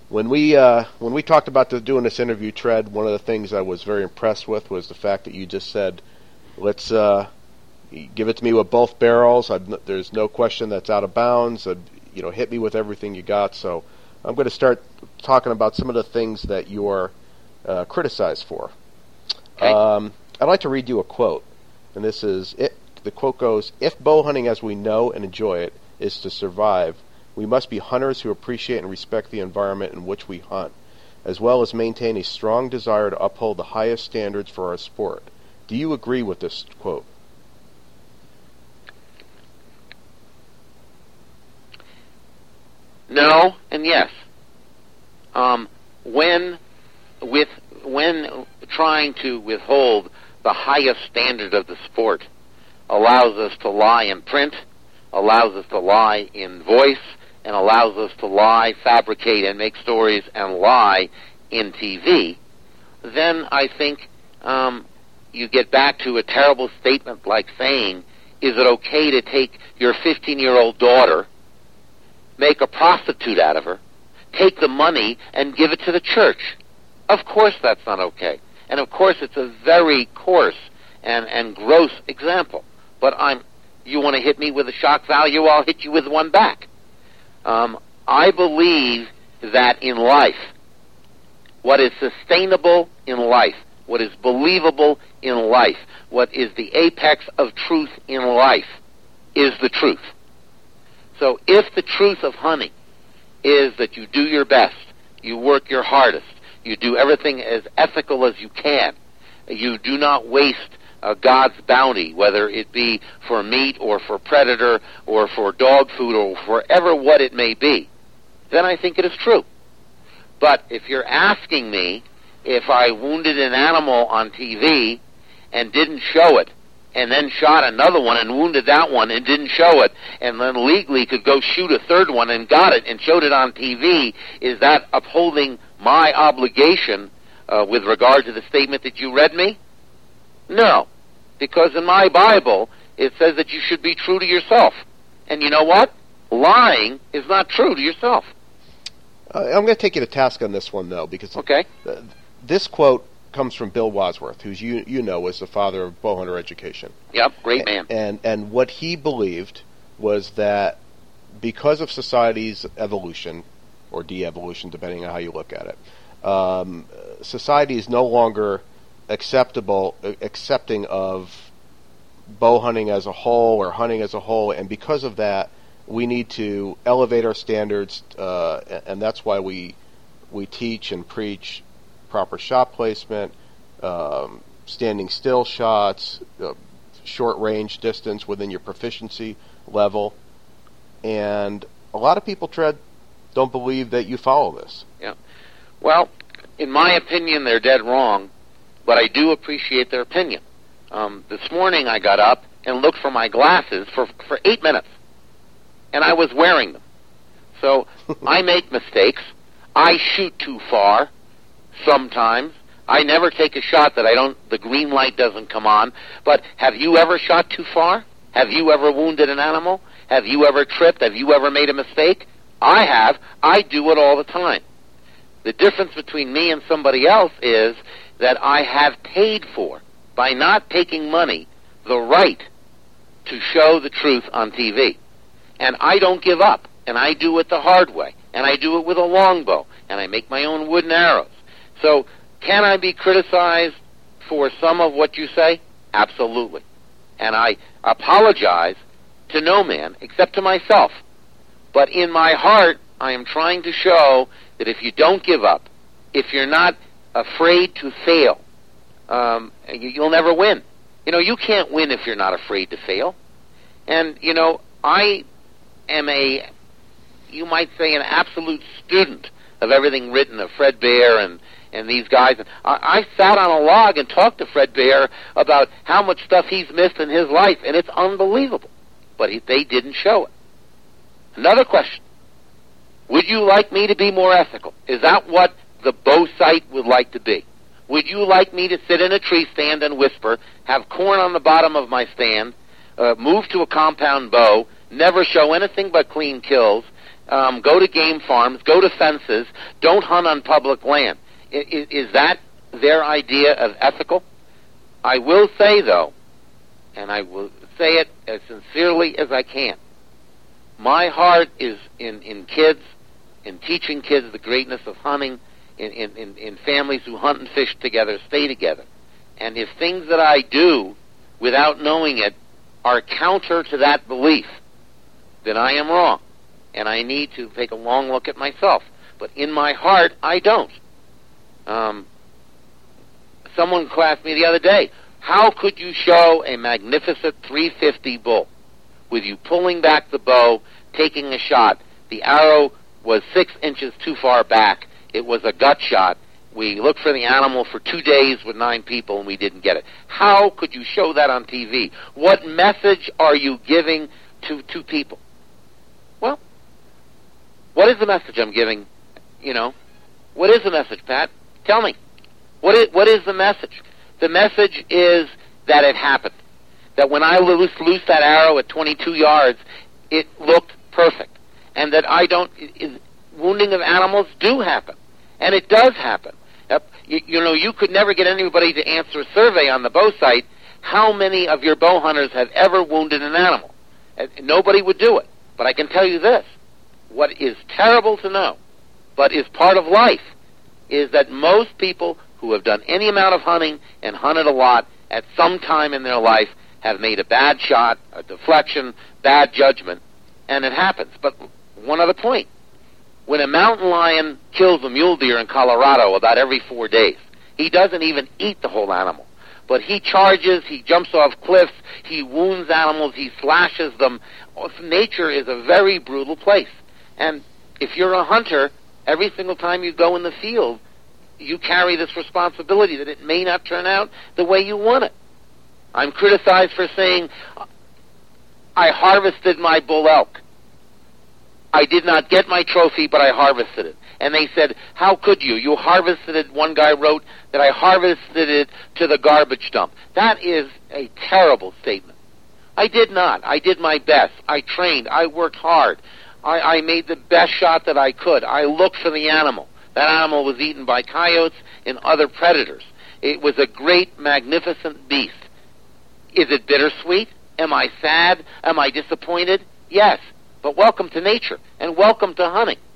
When we talked about doing this interview, Tread, one of the things I was very impressed with was the fact that you just said, "Let's give it to me with both barrels. There's no question that's out of bounds. Hit me with everything you got." So I'm going to start talking about some of the things that you're criticized for. Okay. I'd like to read you a quote, and this is it. The quote goes, "If bow hunting as we know and enjoy it is to survive, we must be hunters who appreciate and respect the environment in which we hunt, as well as maintain a strong desire to uphold the highest standards for our sport." Do you agree with this quote? No and yes. When trying to withhold the highest standard of the sport allows us to lie in print, allows us to lie in voice, and allows us to lie, fabricate, and make stories and lie in TV, then I think you get back to a terrible statement like saying, is it okay to take your 15-year-old daughter, make a prostitute out of her, take the money, and give it to the church? Of course that's not okay. And of course it's a very coarse and gross example. But you want to hit me with a shock value, I'll hit you with one back. I believe that in life, what is sustainable in life, what is believable in life, what is the apex of truth in life, is the truth. So if the truth of hunting is that you do your best, you work your hardest, you do everything as ethical as you can, you do not waste God's bounty, whether it be for meat or for predator or for dog food or forever what it may be, then I think it is true. But if you're asking me if I wounded an animal on TV and didn't show it, and then shot another one and wounded that one and didn't show it, and then legally could go shoot a third one and got it and showed it on TV, is that upholding my obligation with regard to the statement that you read me? No, because in my Bible it says that you should be true to yourself. And you know what? Lying is not true to yourself. I'm going to take you to task on this one, though, because this quote comes from Bill Wadsworth, who's you know is the father of bowhunter education. Yep, great man. And what he believed was that because of society's evolution, or de-evolution, depending on how you look at it, society is no longer accepting of bow hunting as a whole or hunting as a whole, and because of that, we need to elevate our standards, and that's why we teach and preach proper shot placement, standing still shots, short range distance within your proficiency level, and a lot of people, Tread, don't believe that you follow this. Yeah. Well, in my opinion, they're dead wrong, but I do appreciate their opinion. This morning I got up and looked for my glasses for 8 minutes, and I was wearing them. So I make mistakes. I shoot too far sometimes. I never take a shot that the green light doesn't come on. But have you ever shot too far? Have you ever wounded an animal? Have you ever tripped? Have you ever made a mistake? I have. I do it all the time. The difference between me and somebody else is that I have paid for, by not taking money, the right to show the truth on TV. And I don't give up, and I do it the hard way, and I do it with a longbow, and I make my own wooden arrows. So, can I be criticized for some of what you say? Absolutely. And I apologize to no man, except to myself. But in my heart, I am trying to show that if you don't give up, if you're not afraid to fail, you'll never win. You can't win if you're not afraid to fail. And, I am you might say, an absolute student of everything written of Fred Bear and these guys. I sat on a log and talked to Fred Bear about how much stuff he's missed in his life, and it's unbelievable. But they didn't show it. Another question. Would you like me to be more ethical? Is that what the bow site would like to be? Would you like me to sit in a tree stand and whisper, have corn on the bottom of my stand, move to a compound bow, never show anything but clean kills, go to game farms, go to fences, don't hunt on public land. Is that their idea of ethical? I will say, though, and I will say it as sincerely as I can, my heart is in kids, in teaching kids the greatness of hunting, in families who hunt and fish together, stay together. And if things that I do without knowing it are counter to that belief, then I am wrong. And I need to take a long look at myself. But in my heart, I don't. Someone asked me the other day, how could you show a magnificent 350 bull with you pulling back the bow, taking a shot? The arrow was 6 inches too far back. It was a gut shot. We looked for the animal for 2 days with 9 people, and we didn't get it. How could you show that on TV? What message are you giving to people? Well, what is the message I'm giving? What is the message, Pat? Tell me. What is the message? The message is that it happened. That when I loosed that arrow at 22 yards, it looked perfect. And that wounding of animals do happen. And it does happen. You could never get anybody to answer a survey on the bow site. How many of your bow hunters have ever wounded an animal? Nobody would do it. But I can tell you this. What is terrible to know, but is part of life, is that most people who have done any amount of hunting and hunted a lot at some time in their life have made a bad shot, a deflection, bad judgment, and it happens. But one other point. When a mountain lion kills a mule deer in Colorado about every 4 days, he doesn't even eat the whole animal. But he charges, he jumps off cliffs, he wounds animals, he slashes them. Nature is a very brutal place. And if you're a hunter, every single time you go in the field, you carry this responsibility that it may not turn out the way you want it. I'm criticized for saying, I harvested my bull elk. I did not get my trophy, but I harvested it. And they said, how could you? You harvested it. One guy wrote that I harvested it to the garbage dump. That is a terrible statement. I did not. I did my best. I trained. I worked hard. I made the best shot that I could. I looked for the animal. That animal was eaten by coyotes and other predators. It was a great, magnificent beast. Is it bittersweet? Am I sad? Am I disappointed? Yes. But welcome to nature, and welcome to hunting.